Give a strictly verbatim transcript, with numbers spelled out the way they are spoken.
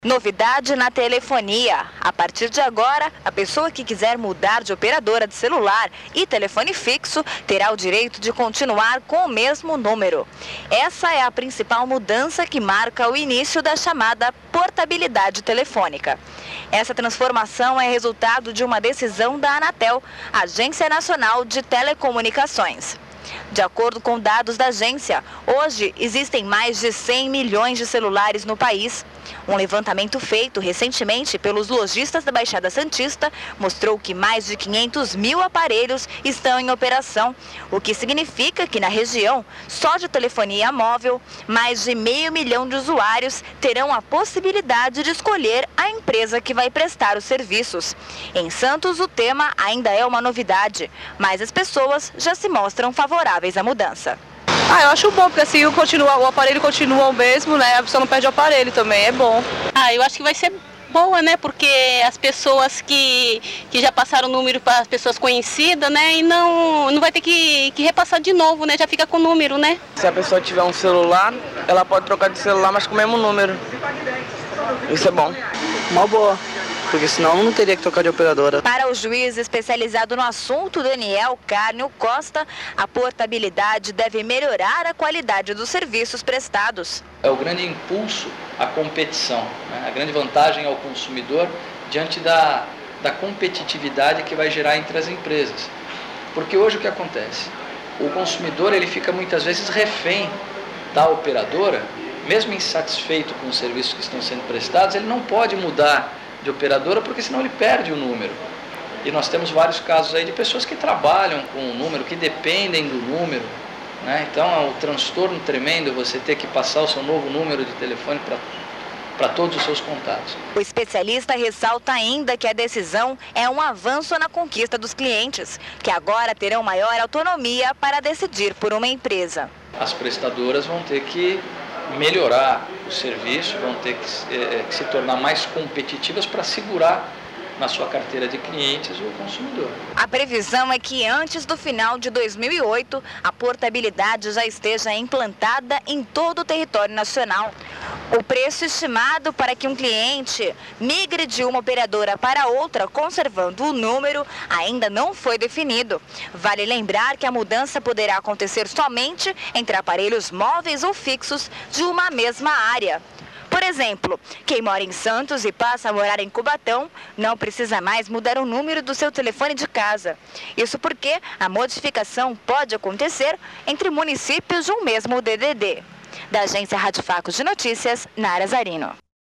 Novidade na telefonia. A partir de agora, a pessoa que quiser mudar de operadora de celular e telefone fixo terá o direito de continuar com o mesmo número. Essa é a principal mudança que marca o início da chamada portabilidade telefônica. Essa transformação é resultado de uma decisão da Anatel, Agência Nacional de Telecomunicações. De acordo com dados da agência, hoje existem mais de cem milhões de celulares no país. Um levantamento feito recentemente pelos lojistas da Baixada Santista mostrou que mais de quinhentos mil aparelhos estão em operação, o que significa que na região, só de telefonia móvel, mais de meio milhão de usuários terão a possibilidade de escolher a empresa que vai prestar os serviços. Em Santos, o tema ainda é uma novidade, mas as pessoas já se mostram favoráveis à mudança. Ah, eu acho bom, porque assim o, continua, o aparelho continua o mesmo, né? A pessoa não perde o aparelho também, é bom. Ah, eu acho que vai ser boa, né? Porque as pessoas que, que já passaram o número para as pessoas conhecidas, né? E não, não vai ter que, que repassar de novo, né? Já fica com o número, né? Se a pessoa tiver um celular, ela pode trocar de celular, mas com o mesmo número. Isso é bom. Uma boa. Porque senão não teria que trocar de operadora. Para o juiz especializado no assunto, Daniel Carnio Costa, a portabilidade deve melhorar a qualidade dos serviços prestados. É o grande impulso à competição, né? A grande vantagem ao consumidor diante da, da competitividade que vai gerar entre as empresas. Porque hoje o que acontece? O consumidor ele fica muitas vezes refém da operadora, mesmo insatisfeito com os serviços que estão sendo prestados, ele não pode mudar de operadora, porque senão ele perde o número. E nós temos vários casos aí de pessoas que trabalham com o número, que dependem do número, né? Então é um transtorno tremendo você ter que passar o seu novo número de telefone para para todos os seus contatos. O especialista ressalta ainda que a decisão é um avanço na conquista dos clientes, que agora terão maior autonomia para decidir por uma empresa. As prestadoras vão ter que melhorar o serviço, vão ter que, é, que se tornar mais competitivas para segurar na sua carteira de clientes o consumidor. A previsão é que antes do final de dois mil e oito, a portabilidade já esteja implantada em todo o território nacional. O preço estimado para que um cliente migre de uma operadora para outra, conservando o número, ainda não foi definido. Vale lembrar que a mudança poderá acontecer somente entre aparelhos móveis ou fixos de uma mesma área. Por exemplo, quem mora em Santos e passa a morar em Cubatão não precisa mais mudar o número do seu telefone de casa. Isso porque a modificação pode acontecer entre municípios de um mesmo D D D. Da agência Rádio Facos de Notícias, Nara Zarino.